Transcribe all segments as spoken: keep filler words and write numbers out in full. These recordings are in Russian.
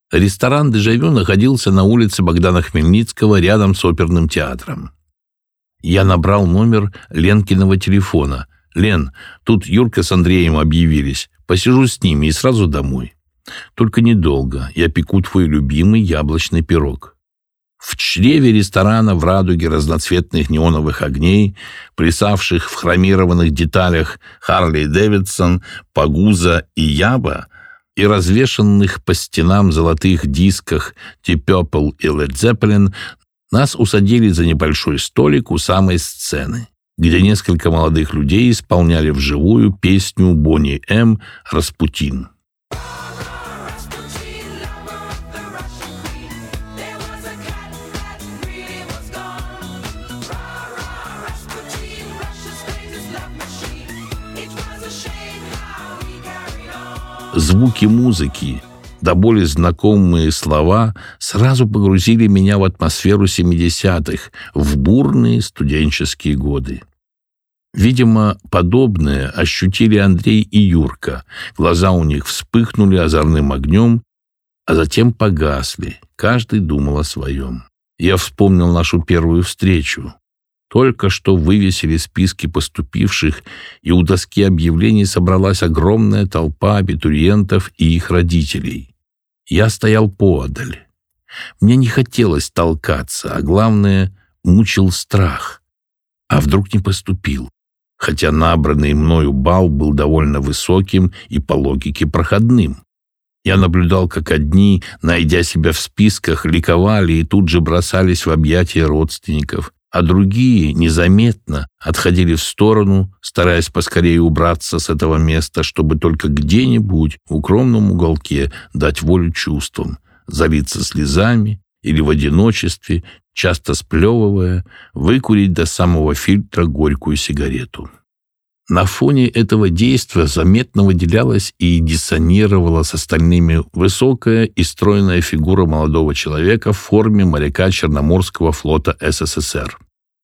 Ресторан «Дежавю» находился на улице Богдана Хмельницкого рядом с оперным театром. Я набрал номер Ленкиного телефона. «Лен, тут Юрка с Андреем объявились. Посижу с ними и сразу домой. Только недолго. Я пеку твой любимый яблочный пирог». В чреве ресторана в радуге разноцветных неоновых огней, плясавших в хромированных деталях Харли Дэвидсон, Пагуза и Яба, и развешанных по стенам золотых дисках Deep Purple и Led Zeppelin, нас усадили за небольшой столик у самой сцены, где несколько молодых людей исполняли вживую песню Бонни М. «Распутин». Звуки музыки, до боли знакомые слова, сразу погрузили меня в атмосферу семидесятых, в бурные студенческие годы. Видимо, подобное ощутили Андрей и Юрка. Глаза у них вспыхнули озорным огнем, а затем погасли. Каждый думал о своем. Я вспомнил нашу первую встречу. Только что вывесили списки поступивших, и у доски объявлений собралась огромная толпа абитуриентов и их родителей. Я стоял поодаль. Мне не хотелось толкаться, а главное, мучил страх. А вдруг не поступил? Хотя набранный мною балл был довольно высоким и по логике проходным. Я наблюдал, как одни, найдя себя в списках, ликовали и тут же бросались в объятия родственников, а другие незаметно отходили в сторону, стараясь поскорее убраться с этого места, чтобы только где-нибудь в укромном уголке дать волю чувствам, залиться слезами или в одиночестве, часто сплевывая, выкурить до самого фильтра горькую сигарету. На фоне этого действия заметно выделялась и диссонировала с остальными высокая и стройная фигура молодого человека в форме моряка Черноморского флота СССР.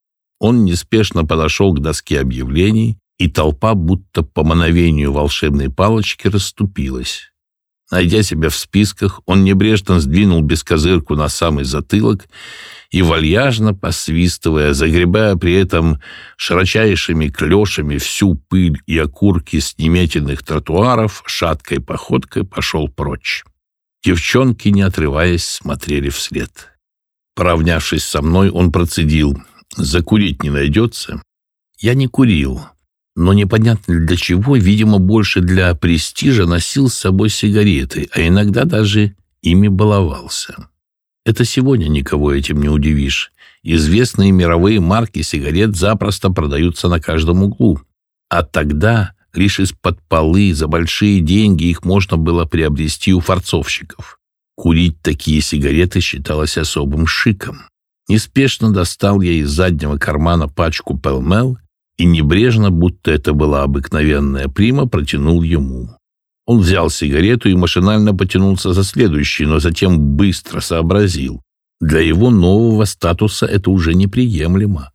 Он неспешно подошел к доске объявлений, и толпа, будто по мановению волшебной палочки, расступилась. Найдя себя в списках, он небрежно сдвинул бескозырку на самый затылок и, вальяжно посвистывая, загребая при этом широчайшими клешами всю пыль и окурки с неметенных тротуаров, шаткой походкой пошел прочь. Девчонки, не отрываясь, смотрели вслед. Поравнявшись со мной, он процедил: «Закурить не найдется?» Я не курил, но непонятно для чего, видимо, больше для престижа, носил с собой сигареты, а иногда даже ими баловался. Это сегодня никого этим не удивишь. Известные мировые марки сигарет запросто продаются на каждом углу. А тогда лишь из-под полы за большие деньги их можно было приобрести у фарцовщиков. Курить такие сигареты считалось особым шиком. Неспешно достал я из заднего кармана пачку Pall Mall и небрежно, будто это была обыкновенная прима, протянул ему. Он взял сигарету и машинально потянулся за следующей, но затем быстро сообразил. Для его нового статуса это уже неприемлемо.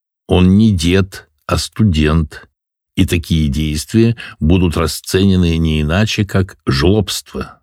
Он не дед, а студент, и такие действия будут расценены не иначе, как жлобство.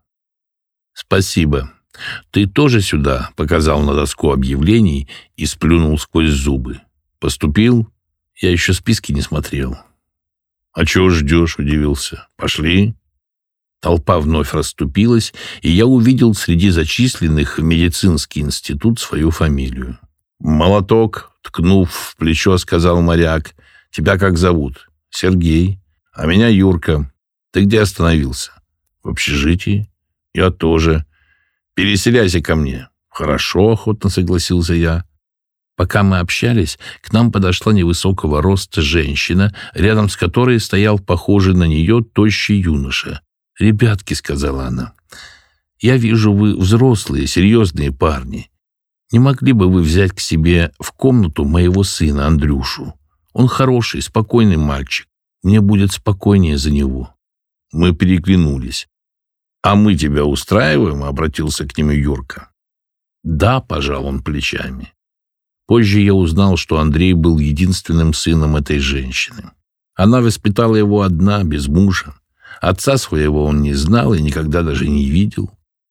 «Спасибо. Ты тоже сюда?» — показал на доску объявлений и сплюнул сквозь зубы. «Поступил? Я еще списки не смотрел». «А чего ждешь?» — удивился. «Пошли». Толпа вновь расступилась, и я увидел среди зачисленных в медицинский институт свою фамилию. «Молоток», — ткнув в плечо, сказал моряк. «Тебя как зовут?» «Сергей». «А меня Юрка. Ты где остановился?» «В общежитии». «Я тоже. Переселяйся ко мне». «Хорошо», — охотно согласился я. Пока мы общались, к нам подошла невысокого роста женщина, рядом с которой стоял похожий на нее тощий юноша. «Ребятки», — сказала она, — «я вижу, вы взрослые, серьезные парни. Не могли бы вы взять к себе в комнату моего сына Андрюшу? Он хороший, спокойный мальчик. Мне будет спокойнее за него». Мы переглянулись. «А мы тебя устраиваем?» — обратился к нему Юрка. «Да», — пожал он плечами. Позже я узнал, что Андрей был единственным сыном этой женщины. Она воспитала его одна, без мужа. Отца своего он не знал и никогда даже не видел.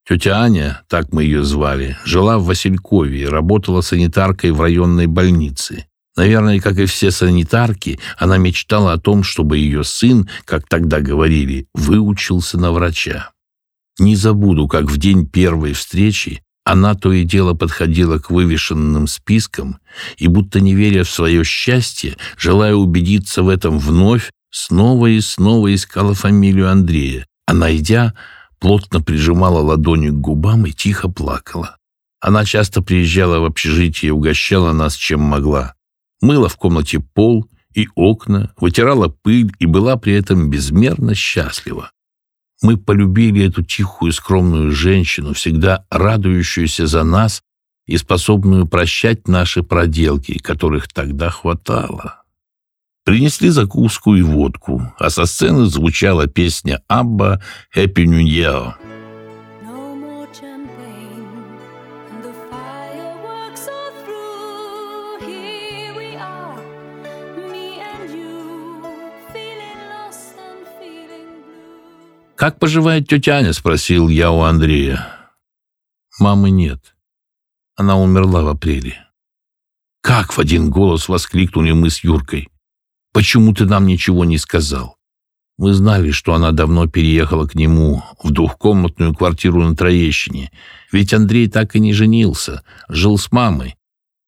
Тетя Аня, так мы ее звали, жила в Василькове и работала санитаркой в районной больнице. Наверное, как и все санитарки, она мечтала о том, чтобы ее сын, как тогда говорили, выучился на врача. Не забуду, как в день первой встречи она то и дело подходила к вывешенным спискам и, будто не веря в свое счастье, желая убедиться в этом вновь, снова и снова искала фамилию Андрея, а, найдя, плотно прижимала ладонью к губам и тихо плакала. Она часто приезжала в общежитие и угощала нас, чем могла. Мыла в комнате пол и окна, вытирала пыль и была при этом безмерно счастлива. Мы полюбили эту тихую, скромную женщину, всегда радующуюся за нас и способную прощать наши проделки, которых тогда хватало. Принесли закуску и водку, а со сцены звучала песня Абба «Happy New Year». «Как поживает тетя Аня?» — спросил я у Андрея. «Мамы нет. Она умерла в апреле». «Как?» — в один голос воскликнули мы с Юркой. «Почему ты нам ничего не сказал?» Мы знали, что она давно переехала к нему в двухкомнатную квартиру на Троещине, ведь Андрей так и не женился, жил с мамой.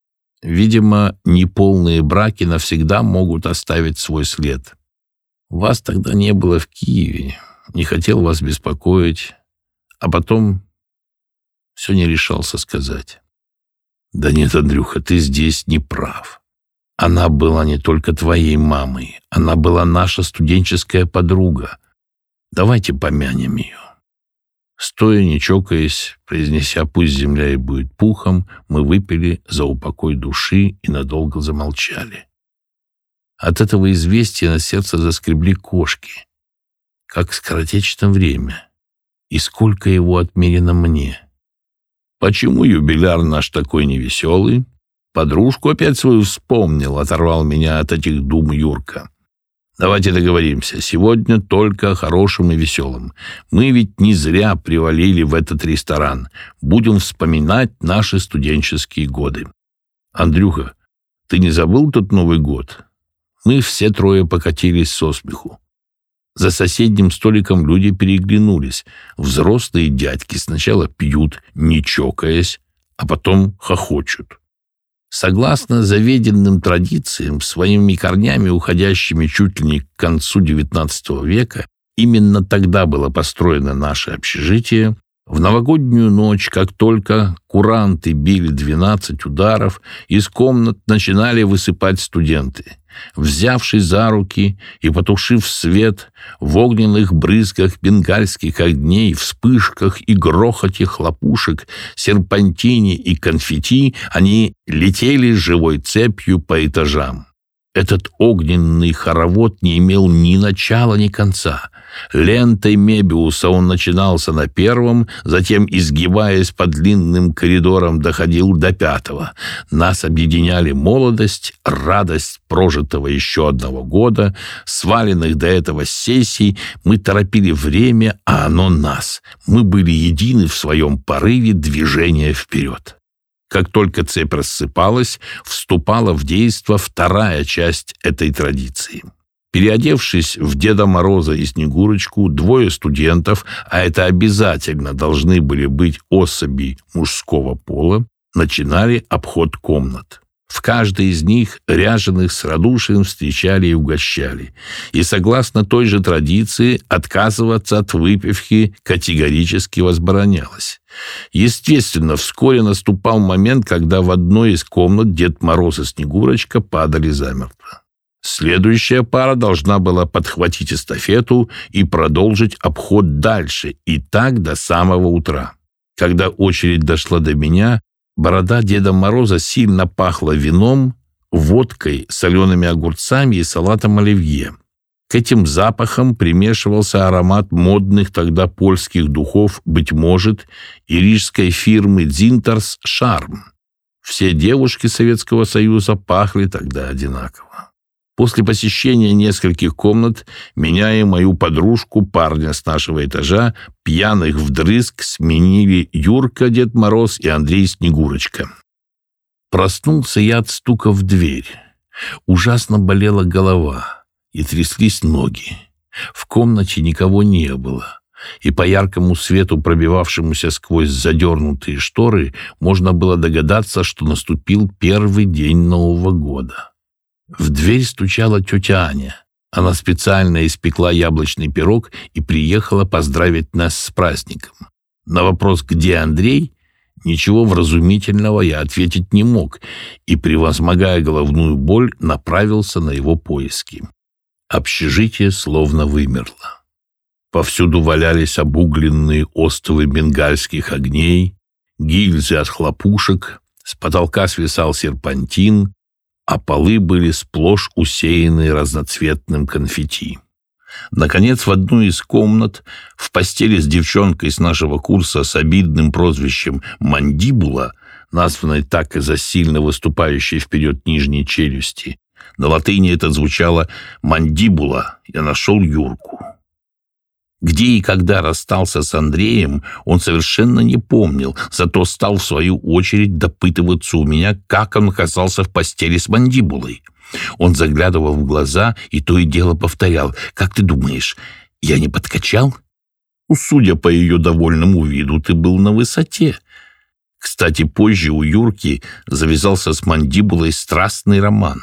Видимо, неполные браки навсегда могут оставить свой след. Вас тогда не было в Киеве. Не хотел вас беспокоить, а потом все не решался сказать. Да нет, Андрюха, ты здесь не прав. Она была не только твоей мамой, она была наша студенческая подруга. Давайте помянем ее. Стоя, не чокаясь, произнеся «пусть земля и будет пухом», мы выпили за упокой души и надолго замолчали. От этого известия на сердце заскребли кошки. Как скоротечно время, и сколько его отмерено мне. Почему юбиляр наш такой невеселый? Подружку опять свою вспомнил, оторвал меня от этих дум Юрка. Давайте договоримся, сегодня только о хорошем и веселом. Мы ведь не зря привалили в этот ресторан. Будем вспоминать наши студенческие годы. Андрюха, ты не забыл тот Новый год? Мы все трое покатились со смеху. За соседним столиком люди переглянулись. Взрослые дядьки сначала пьют, не чокаясь, а потом хохочут. Согласно заведенным традициям, своими корнями, уходящими чуть ли не к концу девятнадцатого века, именно тогда было построено наше общежитие. В новогоднюю ночь, как только куранты били двенадцать ударов, из комнат начинали высыпать студенты. Взявшись за руки и потушив свет, в огненных брызгах бенгальских огней, вспышках и грохоте хлопушек, серпантине и конфетти, они летели живой цепью по этажам. Этот огненный хоровод не имел ни начала, ни конца. Лентой Мебиуса он начинался на первом, затем, изгибаясь по длинным коридорам, доходил до пятого. Нас объединяли молодость, радость прожитого еще одного года, сваленных до этого сессий. Мы торопили время, а оно нас. Мы были едины в своем порыве движения вперед. Как только цепь рассыпалась, вступала в действие вторая часть этой традиции. Переодевшись в Деда Мороза и Снегурочку, двое студентов, а это обязательно должны были быть особи мужского пола, начинали обход комнат. В каждой из них ряженых с радушием встречали и угощали. И, согласно той же традиции, отказываться от выпивки категорически возбранялось. Естественно, вскоре наступал момент, когда в одной из комнат Дед Мороз и Снегурочка падали замертво. Следующая пара должна была подхватить эстафету и продолжить обход дальше, и так до самого утра. Когда очередь дошла до меня, борода Деда Мороза сильно пахла вином, водкой, солеными огурцами и салатом оливье. К этим запахам примешивался аромат модных тогда польских духов, быть может, и рижской фирмы «Дзинтерс» «Шарм». Все девушки Советского Союза пахли тогда одинаково. После посещения нескольких комнат меня и мою подружку, парня с нашего этажа, пьяных вдрызг сменили Юрка, Дед Мороз и Андрей Снегурочка. Проснулся я от стука в дверь. Ужасно болела голова и тряслись ноги. В комнате никого не было, и по яркому свету, пробивавшемуся сквозь задернутые шторы, можно было догадаться, что наступил первый день Нового года. В дверь стучала тетя Аня. Она специально испекла яблочный пирог и приехала поздравить нас с праздником. На вопрос «Где Андрей?» ничего вразумительного я ответить не мог и, превозмогая головную боль, направился на его поиски. Общежитие словно вымерло. Повсюду валялись обугленные остовы бенгальских огней, гильзы от хлопушек, с потолка свисал серпантин, а полы были сплошь усеяны разноцветным конфетти. Наконец, в одну из комнат, в постели с девчонкой с нашего курса с обидным прозвищем «Мандибула», названной так из-за сильно выступающей вперед нижней челюсти, на латыни это звучало «мандибула», я нашел Юрку. Где и когда расстался с Андреем, он совершенно не помнил, зато стал в свою очередь допытываться у меня, как он оказался в постели с Мандибулой. Он заглядывал в глаза и то и дело повторял: «Как ты думаешь, я не подкачал?» «Судя по ее довольному виду, ты был на высоте». Кстати, позже у Юрки завязался с Мандибулой страстный роман.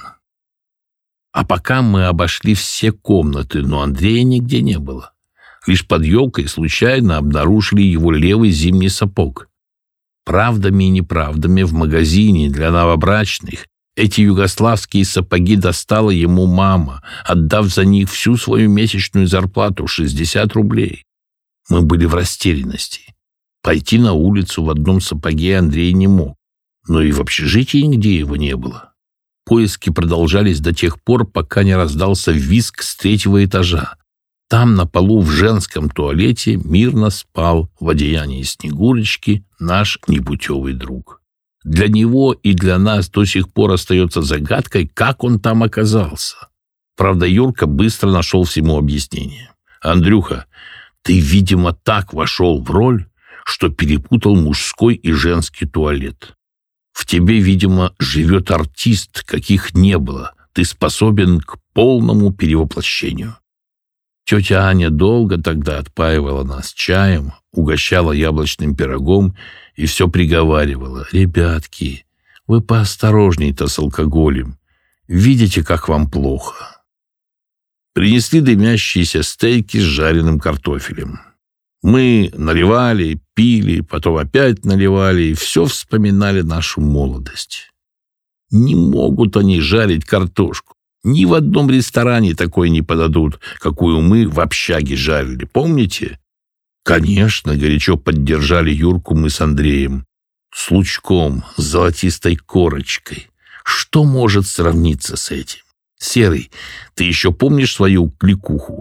А пока мы обошли все комнаты, но Андрея нигде не было. Лишь под елкой случайно обнаружили его левый зимний сапог. Правдами и неправдами в магазине для новобрачных эти югославские сапоги достала ему мама, отдав за них всю свою месячную зарплату — шестьдесят рублей. Мы были в растерянности. Пойти на улицу в одном сапоге Андрей не мог, но и в общежитии нигде его не было. Поиски продолжались до тех пор, пока не раздался визг с третьего этажа. Там, на полу в женском туалете, мирно спал в одеянии Снегурочки наш непутевый друг. Для него и для нас до сих пор остается загадкой, как он там оказался. Правда, Юрка быстро нашел всему объяснение. «Андрюха, ты, видимо, так вошел в роль, что перепутал мужской и женский туалет. В тебе, видимо, живет артист, каких не было. Ты способен к полному перевоплощению». Тетя Аня долго тогда отпаивала нас чаем, угощала яблочным пирогом и все приговаривала: «Ребятки, вы поосторожней-то с алкоголем. Видите, как вам плохо». Принесли дымящиеся стейки с жареным картофелем. Мы наливали, пили, потом опять наливали и все вспоминали нашу молодость. Не могут они жарить картошку. Ни в одном ресторане такой не подадут, какую мы в общаге жарили, помните? Конечно, горячо поддержали Юрку мы с Андреем. С лучком, с золотистой корочкой. Что может сравниться с этим? Серый, ты еще помнишь свою кликуху?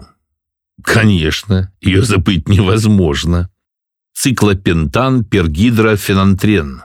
Конечно, ее забыть невозможно. Циклопентан пергидрофенантрен.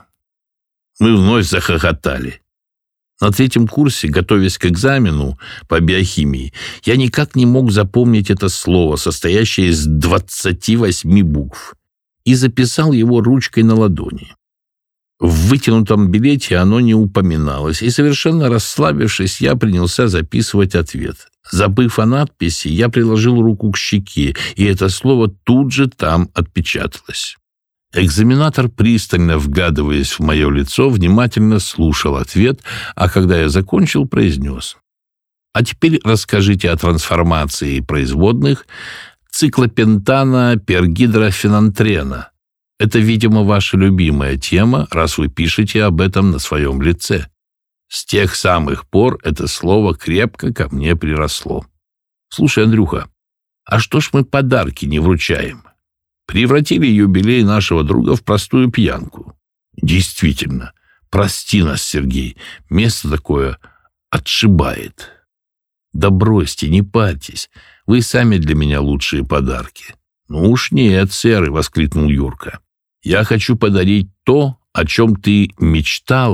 Мы вновь захохотали. На третьем курсе, готовясь к экзамену по биохимии, я никак не мог запомнить это слово, состоящее из двадцати восьми букв, и записал его ручкой на ладони. В вытянутом билете оно не упоминалось, и, совершенно расслабившись, я принялся записывать ответ. Забыв о надписи, я приложил руку к щеке, и это слово тут же там отпечаталось. Экзаменатор, пристально вглядываясь в мое лицо, внимательно слушал ответ, а когда я закончил, произнес: «А теперь расскажите о трансформации производных циклопентана пергидрофенантрена. Это, видимо, ваша любимая тема, раз вы пишете об этом на своем лице». С тех самых пор это слово крепко ко мне приросло. «Слушай, Андрюха, а что ж мы подарки не вручаем? Превратили юбилей нашего друга в простую пьянку». «Действительно, прости нас, Сергей, место такое отшибает». «Да бросьте, не парьтесь, вы сами для меня лучшие подарки». «Ну уж нет, Серый», — воскликнул Юрка. «Я хочу подарить то, о чем ты мечтал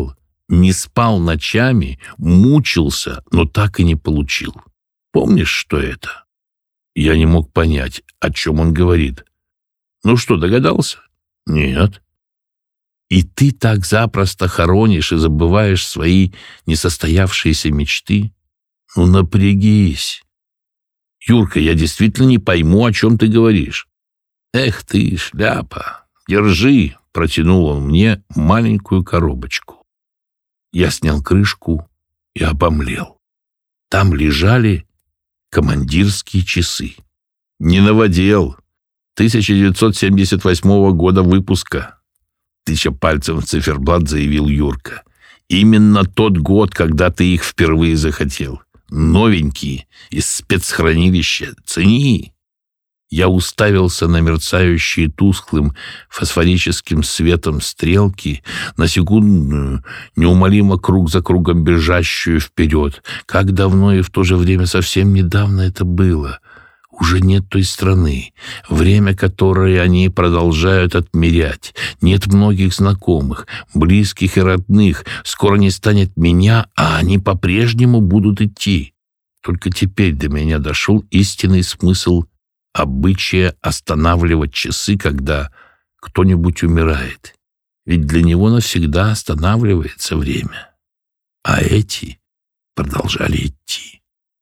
Не спал ночами, мучился, но так и не получил. Помнишь, что это?» Я не мог понять, о чем он говорит. «Ну что, догадался?» «Нет». «И ты так запросто хоронишь и забываешь свои несостоявшиеся мечты? Ну, напрягись. Юрка, я действительно не пойму, о чем ты говоришь». «Эх ты, шляпа, держи», — протянул он мне маленькую коробочку. Я снял крышку и обомлел. Там лежали командирские часы. Не новодел. тысяча девятьсот семьдесят восьмого года выпуска. Тыча пальцем в циферблат, заявил Юрка. Именно тот год, когда ты их впервые захотел. Новенькие, из спецхранилища. Цени. Я уставился на мерцающие тусклым фосфорическим светом стрелки, на секундную, неумолимо круг за кругом бежащую вперед. Как давно и в то же время совсем недавно это было. Уже нет той страны, время которое они продолжают отмерять. Нет многих знакомых, близких и родных. Скоро не станет меня, а они по-прежнему будут идти. Только теперь до меня дошел истинный смысл обычая останавливать часы, когда кто-нибудь умирает. Ведь для него навсегда останавливается время. А эти продолжали идти.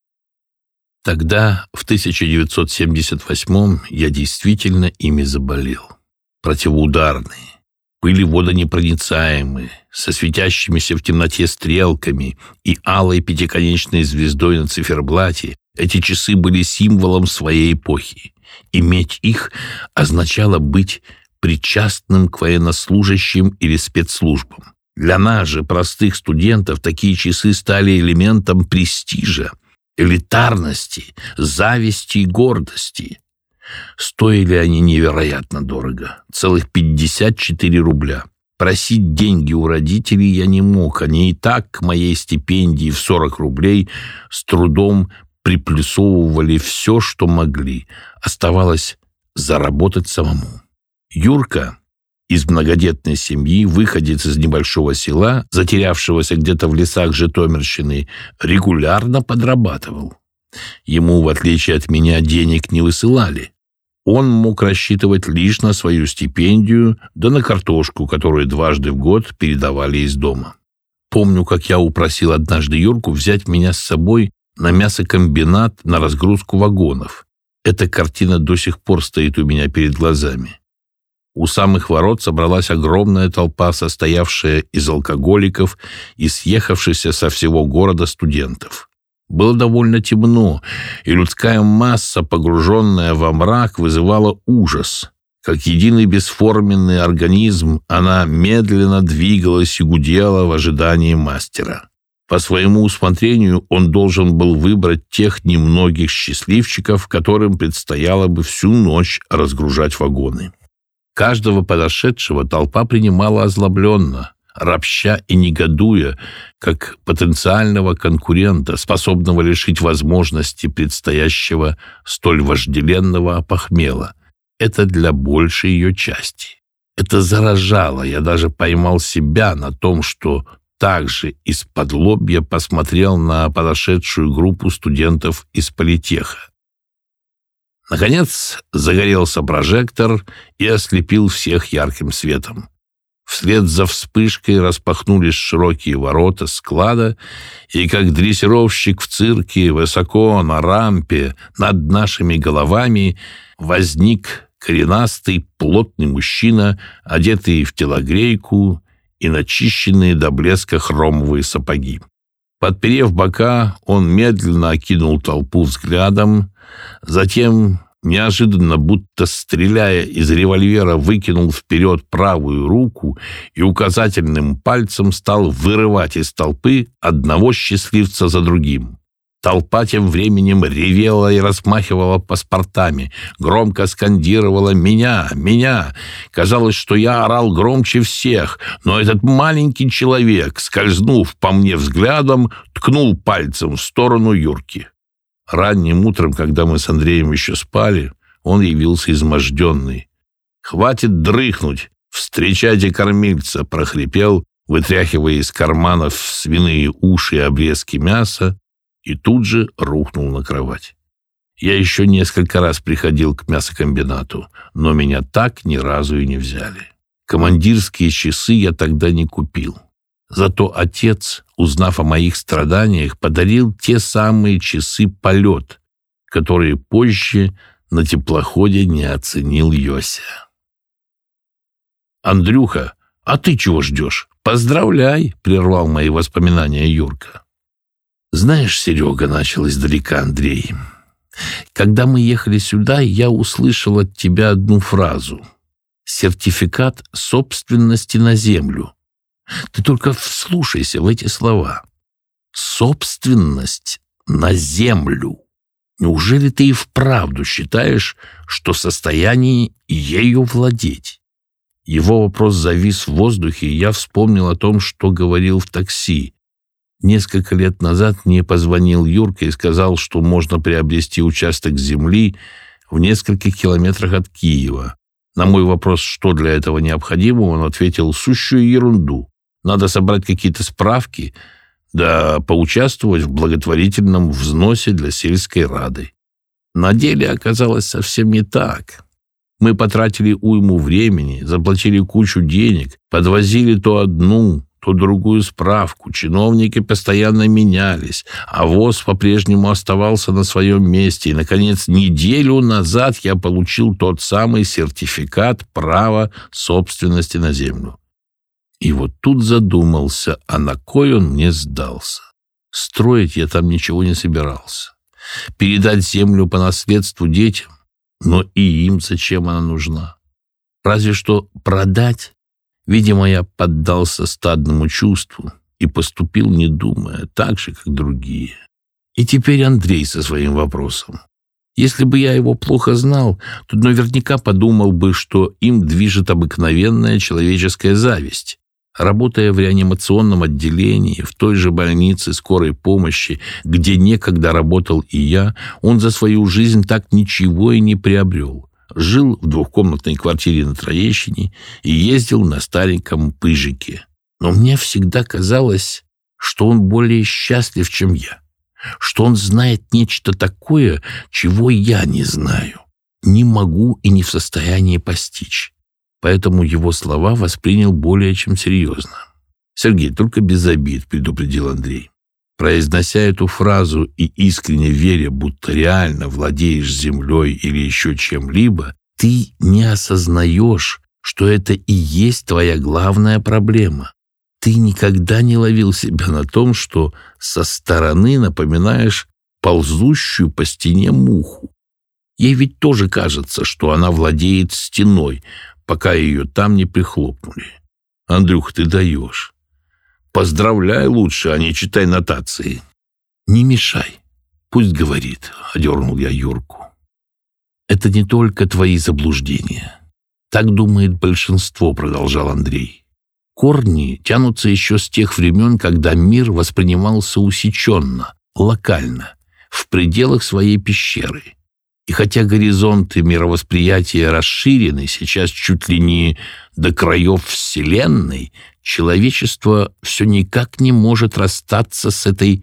Тогда, в тысяча девятьсот семьдесят восьмом, я действительно ими заболел. Противоударные, были водонепроницаемые, со светящимися в темноте стрелками и алой пятиконечной звездой на циферблате. Эти часы были символом своей эпохи. Иметь их означало быть причастным к военнослужащим или спецслужбам. Для нас же, простых студентов, такие часы стали элементом престижа, элитарности, зависти и гордости. Стоили они невероятно дорого, целых пятьдесят четыре рубля. Просить деньги у родителей я не мог, они и так к моей стипендии в сорок рублей с трудом приплюсовывали все, что могли. Оставалось заработать самому. Юрка из многодетной семьи, выходец из небольшого села, затерявшегося где-то в лесах Житомирщины, регулярно подрабатывал. Ему, в отличие от меня, денег не высылали. Он мог рассчитывать лишь на свою стипендию, да на картошку, которую дважды в год передавали из дома. Помню, как я упросил однажды Юрку взять меня с собой на мясокомбинат на разгрузку вагонов. Эта картина до сих пор стоит у меня перед глазами. У самых ворот собралась огромная толпа, состоявшая из алкоголиков и съехавшихся со всего города студентов. Было довольно темно, и людская масса, погруженная во мрак, вызывала ужас. Как единый бесформенный организм, она медленно двигалась и гудела в ожидании мастера. По своему усмотрению он должен был выбрать тех немногих счастливчиков, которым предстояло бы всю ночь разгружать вагоны. Каждого подошедшего толпа принимала озлобленно, ропща и негодуя, как потенциального конкурента, способного лишить возможности предстоящего столь вожделенного опохмела. Это для большей ее части. Это заражало, я даже поймал себя на том, что также из-под лобья посмотрел на подошедшую группу студентов из политеха. Наконец загорелся прожектор и ослепил всех ярким светом. Вслед за вспышкой распахнулись широкие ворота склада, и как дрессировщик в цирке высоко на рампе над нашими головами возник коренастый плотный мужчина, одетый в телогрейку и начищенные до блеска хромовые сапоги. Подперев бока, он медленно окинул толпу взглядом, затем, неожиданно, будто стреляя из револьвера, выкинул вперед правую руку и указательным пальцем стал вырывать из толпы одного счастливца за другим. Толпа тем временем ревела и размахивала паспортами, громко скандировала «Меня! Меня!». Казалось, что я орал громче всех, но этот маленький человек, скользнув по мне взглядом, ткнул пальцем в сторону Юрки. Ранним утром, когда мы с Андреем еще спали, он явился изможденный. «Хватит дрыхнуть! Встречайте кормильца!» — прохрипел вытряхивая из карманов свиные уши и обрезки мяса, и тут же рухнул на кровать. Я еще несколько раз приходил к мясокомбинату, но меня так ни разу и не взяли. Командирские часы я тогда не купил. Зато отец, узнав о моих страданиях, подарил те самые часы «Полет», которые позже на теплоходе не оценил Йося. «Андрюха, а ты чего ждешь? Поздравляй!» — прервал мои воспоминания Юрка. «Знаешь, Серега, — начал издалека Андрей, — когда мы ехали сюда, я услышал от тебя одну фразу: сертификат собственности на землю. Ты только вслушайся в эти слова. Собственность на землю. Неужели ты и вправду считаешь, что в состоянии ею владеть?» Его вопрос завис в воздухе, и я вспомнил о том, что говорил в такси. Несколько лет назад мне позвонил Юрка и сказал, что можно приобрести участок земли в нескольких километрах от Киева. На мой вопрос, что для этого необходимо, он ответил: сущую ерунду. Надо собрать какие-то справки, да поучаствовать в благотворительном взносе для сельской рады. На деле оказалось совсем не так. Мы потратили уйму времени, заплатили кучу денег, подвозили то одну, то другую справку, чиновники постоянно менялись, а ВОЗ по-прежнему оставался на своем месте, и, наконец, неделю назад я получил тот самый сертификат права собственности на землю. И вот тут задумался, а на кой он мне сдался? Строить я там ничего не собирался. Передать землю по наследству детям? Но и им зачем она нужна? Разве что продать? Видимо, я поддался стадному чувству и поступил, не думая, так же, как другие. И теперь Андрей со своим вопросом. Если бы я его плохо знал, то наверняка подумал бы, что им движет обыкновенная человеческая зависть. Работая в реанимационном отделении, в той же больнице скорой помощи, где некогда работал и я, он за свою жизнь так ничего и не приобрел. Жил в двухкомнатной квартире на Троещине и ездил на стареньком пыжике. Но мне всегда казалось, что он более счастлив, чем я, что он знает нечто такое, чего я не знаю, не могу и не в состоянии постичь. Поэтому его слова воспринял более чем серьезно. «Сергей, только без обид», — предупредил Андрей. Произнося эту фразу и искренне веря, будто реально владеешь землей или еще чем-либо, ты не осознаешь, что это и есть твоя главная проблема. Ты никогда не ловил себя на том, что со стороны напоминаешь ползущую по стене муху. Ей ведь тоже кажется, что она владеет стеной, пока ее там не прихлопнули. Андрюх, ты даешь. Поздравляй лучше, а не читай нотации. Не мешай. Пусть говорит, — одернул я Юрку. Это не только твои заблуждения. Так думает большинство, — продолжал Андрей. Корни тянутся еще с тех времен, когда мир воспринимался усеченно, локально, в пределах своей пещеры. И хотя горизонты мировосприятия расширены сейчас чуть ли не до краев Вселенной, человечество все никак не может расстаться с этой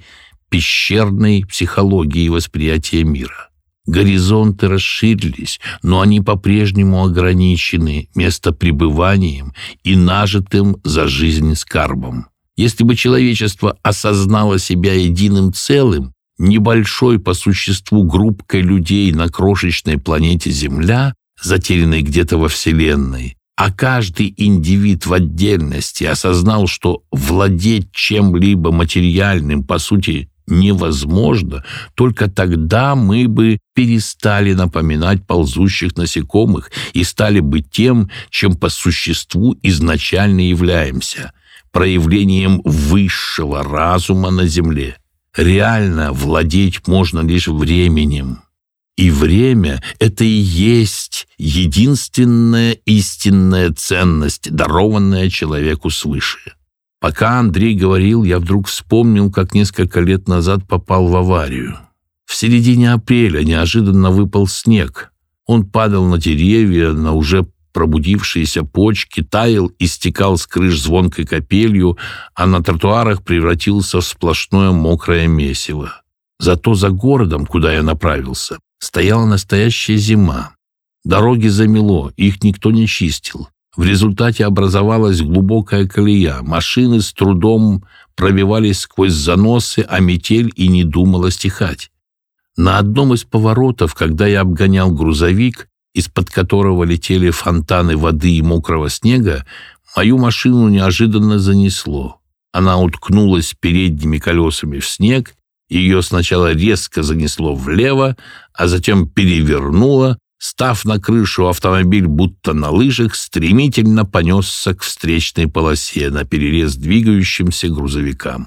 пещерной психологией восприятия мира. Горизонты расширились, но они по-прежнему ограничены местопребыванием и нажитым за жизнь скарбом. Если бы человечество осознало себя единым целым, небольшой по существу группкой людей на крошечной планете Земля, затерянной где-то во Вселенной, а каждый индивид в отдельности осознал, что владеть чем-либо материальным, по сути, невозможно, только тогда мы бы перестали напоминать ползущих насекомых и стали бы тем, чем по существу изначально являемся – проявлением высшего разума на Земле. Реально владеть можно лишь временем. И время — это и есть единственная истинная ценность, дарованная человеку свыше. Пока Андрей говорил, я вдруг вспомнил, как несколько лет назад попал в аварию. В середине апреля неожиданно выпал снег. Он падал на деревья, на уже пробудившиеся почки, таял и стекал с крыш звонкой капелью, а на тротуарах превратился в сплошное мокрое месиво. Зато за городом, куда я направился, стояла настоящая зима. Дороги замело, их никто не чистил. В результате образовалась глубокая колея. Машины с трудом пробивались сквозь заносы, а метель и не думала стихать. На одном из поворотов, когда я обгонял грузовик, из-под которого летели фонтаны воды и мокрого снега, мою машину неожиданно занесло. Она уткнулась передними колесами в снег, ее сначала резко занесло влево, а затем перевернуло. Став на крышу, автомобиль, будто на лыжах, стремительно понесся к встречной полосе наперерез двигающимся грузовикам.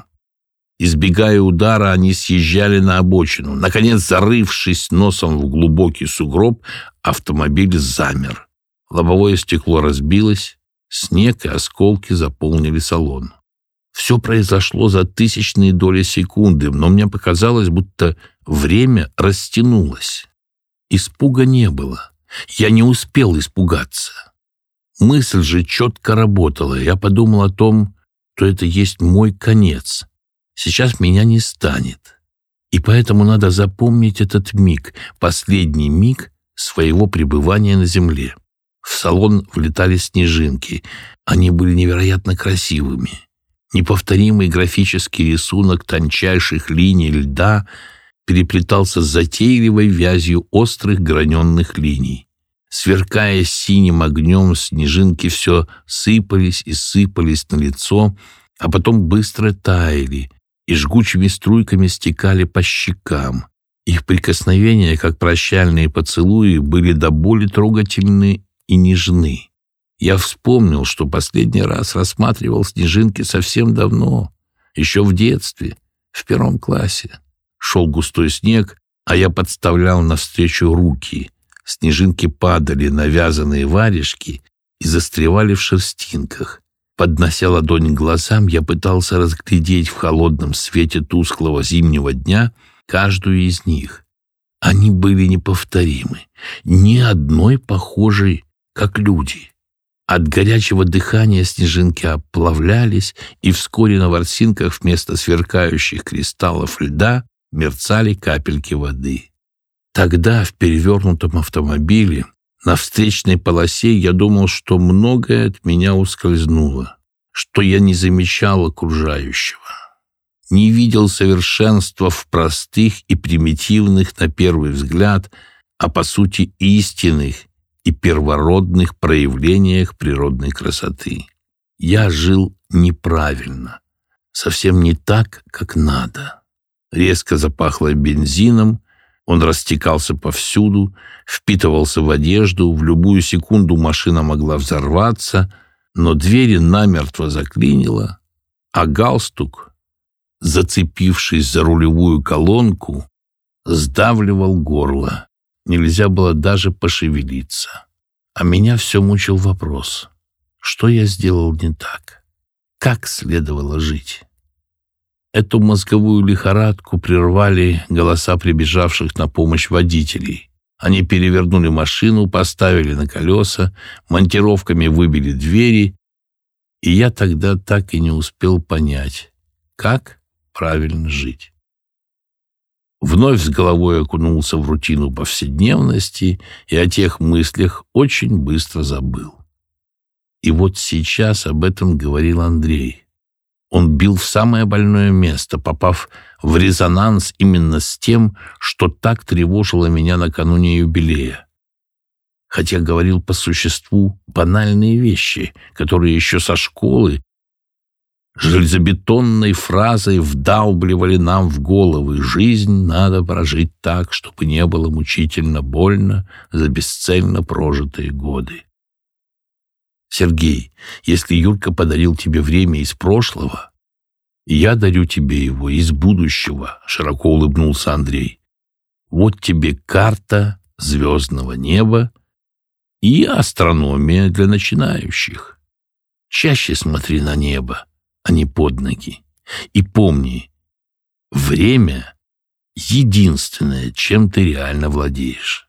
Избегая удара, они съезжали на обочину. Наконец, зарывшись носом в глубокий сугроб, автомобиль замер. Лобовое стекло разбилось, снег и осколки заполнили салон. Все произошло за тысячные доли секунды, но мне показалось, будто время растянулось. Испуга не было. Я не успел испугаться. Мысль же четко работала. Я подумал о том, что это есть мой конец. Сейчас меня не станет. И поэтому надо запомнить этот миг, последний миг своего пребывания на земле. В салон влетали снежинки. Они были невероятно красивыми. Неповторимый графический рисунок тончайших линий льда переплетался с затейливой вязью острых граненных линий. Сверкая синим огнем, снежинки все сыпались и сыпались на лицо, а потом быстро таяли и жгучими струйками стекали по щекам. Их прикосновения, как прощальные поцелуи, были до боли трогательны и нежны. Я вспомнил, что последний раз рассматривал снежинки совсем давно, еще в детстве, в первом классе. Шел густой снег, а я подставлял навстречу руки. Снежинки падали на вязаные варежки и застревали в шерстинках. Поднося ладонь к глазам, я пытался разглядеть в холодном свете тусклого зимнего дня каждую из них. Они были неповторимы, ни одной похожей, как люди. От горячего дыхания снежинки оплавлялись, и вскоре на ворсинках вместо сверкающих кристаллов льда мерцали капельки воды. Тогда в перевернутом автомобиле на встречной полосе я думал, что многое от меня ускользнуло, что я не замечал окружающего, не видел совершенства в простых и примитивных на первый взгляд, а по сути истинных и первородных проявлениях природной красоты. Я жил неправильно, совсем не так, как надо. Резко запахло бензином, он растекался повсюду, впитывался в одежду, в любую секунду машина могла взорваться, но двери намертво заклинило, а галстук, зацепившись за рулевую колонку, сдавливал горло. Нельзя было даже пошевелиться. А меня все мучил вопрос: что я сделал не так? Как следовало жить? Эту мозговую лихорадку прервали голоса прибежавших на помощь водителей. Они перевернули машину, поставили на колеса, монтировками выбили двери, и я тогда так и не успел понять, как правильно жить. Вновь с головой окунулся в рутину повседневности и о тех мыслях очень быстро забыл. И вот сейчас об этом говорил Андрей. Он бил в самое больное место, попав в резонанс именно с тем, что так тревожило меня накануне юбилея. Хотя говорил по существу банальные вещи, которые еще со школы железобетонной фразой вдалбливали нам в головы: жизнь надо прожить так, чтобы не было мучительно больно за бесцельно прожитые годы. Сергей, если Юрка подарил тебе время из прошлого, я дарю тебе его из будущего, широко улыбнулся Андрей. Вот тебе карта звездного неба и астрономия для начинающих. Чаще смотри на небо, а не под ноги. И помни, время — единственное, чем ты реально владеешь.